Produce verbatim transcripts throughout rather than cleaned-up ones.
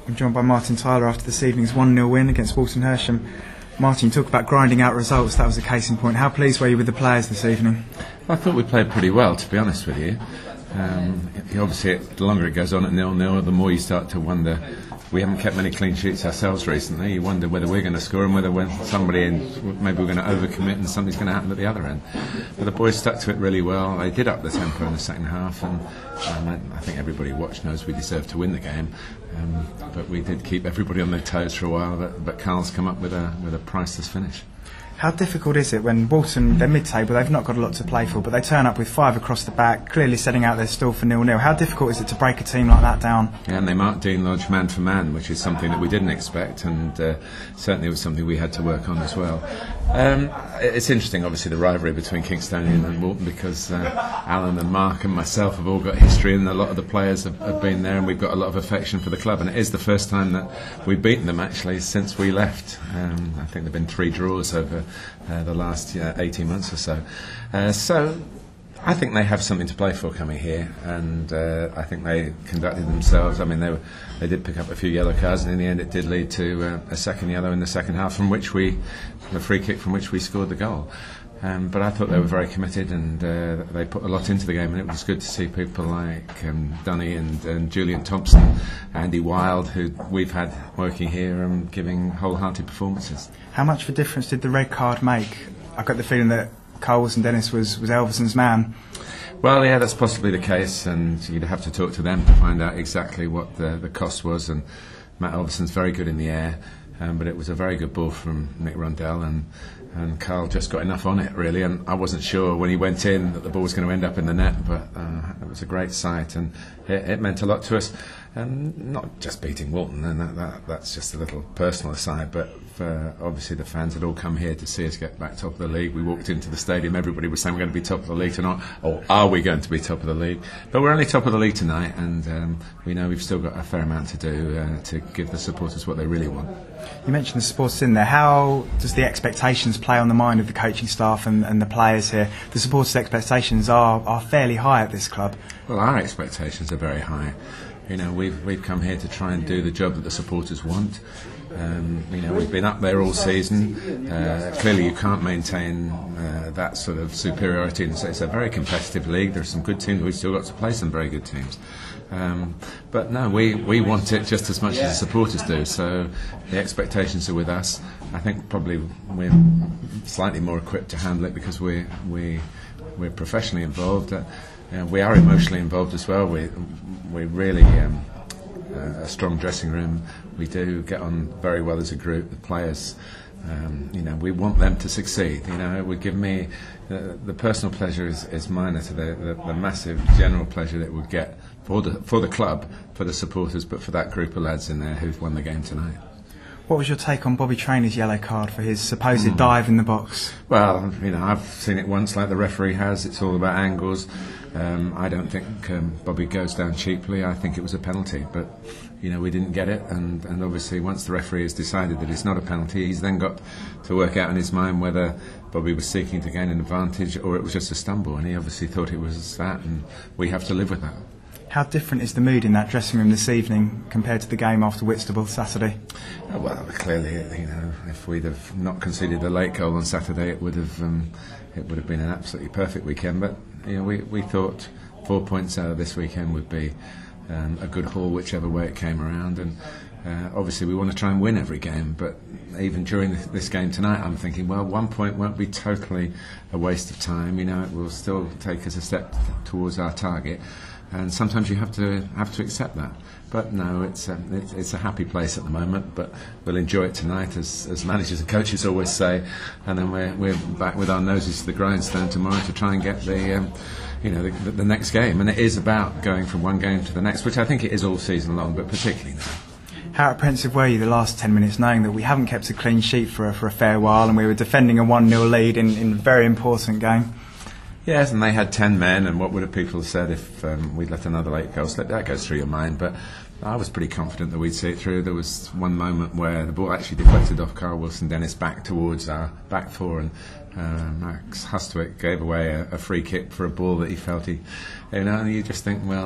I'm joined by Martin Tyler after this evening's one nil win against Walton Hersham. Martin, you talk about grinding out results, that was a case in point. How pleased were you with the players this evening? I thought we played pretty well, to be honest with you. Um, obviously, the longer it goes on at nil nil, the more you start to wonder. We haven't kept many clean sheets ourselves recently. You wonder whether we're going to score and whether when somebody in, maybe we're going to overcommit and something's going to happen at the other end. But the boys stuck to it really well. They did up the tempo in the second half, and um, I think everybody who watched knows we deserved to win the game. Um, but we did keep everybody on their toes for a while. But, but Carl's come up with a with a priceless finish. How difficult is it when Walton, they're mid-table, they've not got a lot to play for, but they turn up with five across the back, clearly setting out their stall for nil nil. How difficult is it to break a team like that down? Yeah, and they marked Dean Lodge man for man, which is something that we didn't expect, and uh, certainly was something we had to work on as well. Um, it's interesting, obviously, the rivalry between Kingstonian and Walton, because uh, Alan and Mark and myself have all got history, and a lot of the players have, have been there, and we've got a lot of affection for the club, and it is the first time that we've beaten them, actually, since we left. Um, I think there have been three draws over uh, the last uh, eighteen months or so. Uh, so I think they have something to play for coming here, and uh, I think they conducted themselves. I mean, they were, they did pick up a few yellow cards, and in the end it did lead to uh, a second yellow in the second half, from which we, the free kick from which we scored the goal. Um, but I thought they were very committed, and uh, they put a lot into the game, and it was good to see people like um, Dunny and, and Julian Thompson, Andy Wilde, who we've had working here and giving wholehearted performances. How much of a difference did the red card make? I got the feeling that Carl Wilson-Dennis was, was Elverson's man. Well, yeah, that's possibly the case, and you'd have to talk to them to find out exactly what the, the cost was. And Matt Elverson's very good in the air, um, but it was a very good ball from Nick Rundell, and and Carl just got enough on it, really, and I wasn't sure when he went in that the ball was going to end up in the net, but uh, it was a great sight, and it, it meant a lot to us. And not just beating Walton, and that, that, that's just a little personal aside, but for, obviously the fans had all come here to see us get back top of the league. We walked into the stadium, everybody was saying we're going to be top of the league tonight, or are we going to be top of the league? But we're only top of the league tonight, and um, we know we've still got a fair amount to do uh, to give the supporters what they really want. You mentioned the supporters in there. How does the expectations play on the mind of the coaching staff and, and the players here? The supporters' expectations are, are fairly high at this club. Well, our expectations are very high. You know, we've we've come here to try and do the job that the supporters want. Um, you know, we've been up there all season. Uh, clearly, you can't maintain uh, that sort of superiority, and so it's a very competitive league. There are some good teams. We've still got to play some very good teams. Um, but no, we, we want it just as much as the supporters do. So the expectations are with us. I think probably we're slightly more equipped to handle it because we we we're professionally involved. Uh, Uh, we are emotionally involved as well. We we really um, uh, a strong dressing room. We do get on very well as a group. The players, um, you know, we want them to succeed. You know, it would give me uh, the personal pleasure is, is minor to the, the, the massive general pleasure that it would get for the for the club, for the supporters, but for that group of lads in there who've won the game tonight. What was your take on Bobby Trainer's yellow card for his supposed mm. dive in the box? Well, you know, I've seen it once, like the referee has. It's all about angles. Um, I don't think um, Bobby goes down cheaply. I think it was a penalty, but you know, we didn't get it, and, and obviously once the referee has decided that it's not a penalty, he's then got to work out in his mind whether Bobby was seeking to gain an advantage or it was just a stumble, and he obviously thought it was that, and we have to live with that. How different is the mood in that dressing room this evening compared to the game after Whitstable Saturday? Oh, well, clearly, you know, if we'd have not conceded a late goal on Saturday, it would have um, it would have been an absolutely perfect weekend. But you know, we we thought four points out of this weekend would be um, a good haul, whichever way it came around. And uh, obviously, we want to try and win every game. But even during this, this game tonight, I'm thinking, well, one point won't be totally a waste of time. You know, it will still take us a step towards our target. And sometimes you have to have to accept that. But no, it's a, it's, it's a happy place at the moment. But we'll enjoy it tonight, as, as managers and coaches always say. And then we're we're back with our noses to the grindstone tomorrow to try and get the um, you know the, the next game. And it is about going from one game to the next, which I think it is all season long, but particularly now. How apprehensive were you the last ten minutes, knowing that we haven't kept a clean sheet for a, for a fair while, and we were defending a one nil lead in, in a very important game? Yes, and they had ten men, and what would have people said if um, we'd let another late goal slip? That goes through your mind, but I was pretty confident that we'd see it through. There was one moment where the ball actually deflected off Carl Wilson-Dennis back towards our back four, and uh, Max Hustwick gave away a, a free kick for a ball that he felt he, you know, and you just think, well,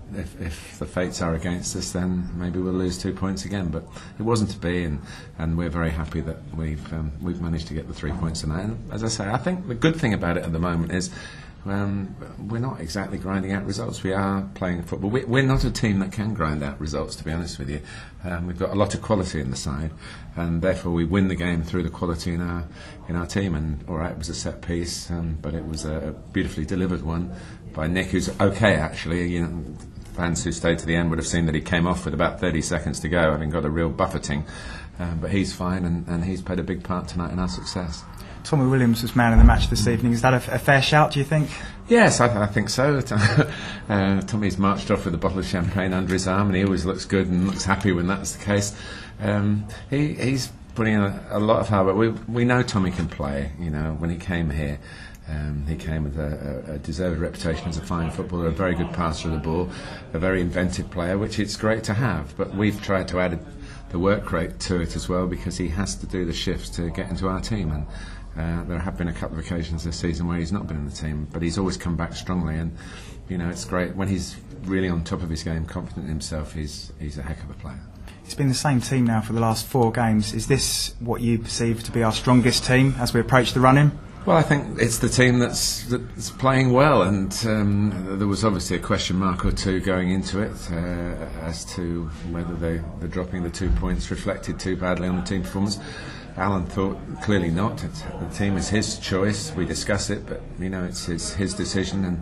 if, if the fates are against us, then maybe we'll lose two points again. But it wasn't to be, and, and we're very happy that we've um, we've managed to get the three points tonight. And as I say, I think the good thing about it at the moment is um, we're not exactly grinding out results. We are playing football. We, we're not a team that can grind out results, to be honest with you. Um, we've got a lot of quality in the side, and therefore we win the game through the quality in our in our team. And all right, it was a set piece, um, but it was a beautifully delivered one by Nick, who's okay actually. You know, fans who stayed to the end would have seen that he came off with about thirty seconds to go, having got a real buffeting. Um, but he's fine, and, and he's played a big part tonight in our success. Tommy Williams was man of the match this evening. Is that a, a fair shout, do you think? Yes, I, I think so. uh, Tommy's marched off with a bottle of champagne under his arm, and he always looks good and looks happy when that's the case. Um, he, he's putting in a, a lot of hard work. We, we know Tommy can play. You know, when he came here, Um, he came with a, a, a deserved reputation as a fine footballer, a very good passer of the ball, a very inventive player, which it's great to have. But we've tried to add the work rate to it as well, because he has to do the shifts to get into our team. And uh, there have been a couple of occasions this season where he's not been in the team, but he's always come back strongly. And you know, it's great when he's really on top of his game, confident in himself. He's he's a heck of a player. It's been the same team now for the last four games. Is this what you perceive to be our strongest team as we approach the run-in? Well, I think it's the team that's, that's playing well, and um, there was obviously a question mark or two going into it uh, as to whether they, the dropping the two points reflected too badly on the team performance. Alan thought clearly not. It's, the team is his choice. We discuss it, but you know, it's his, his decision, and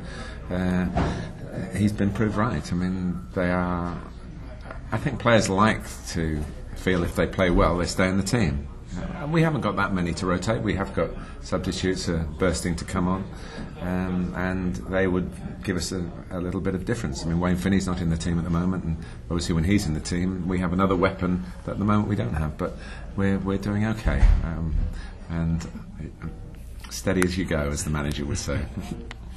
uh, he's been proved right. I mean, they are. I think players like to feel if they play well, they stay in the team. Uh, we haven't got that many to rotate. We have got substitutes uh, bursting to come on, um, and they would give us a, a little bit of difference. I mean, Wayne Finney's not in the team at the moment, and obviously when he's in the team, we have another weapon that at the moment we don't have. But we're we're doing okay, um, and steady as you go, as the manager would say.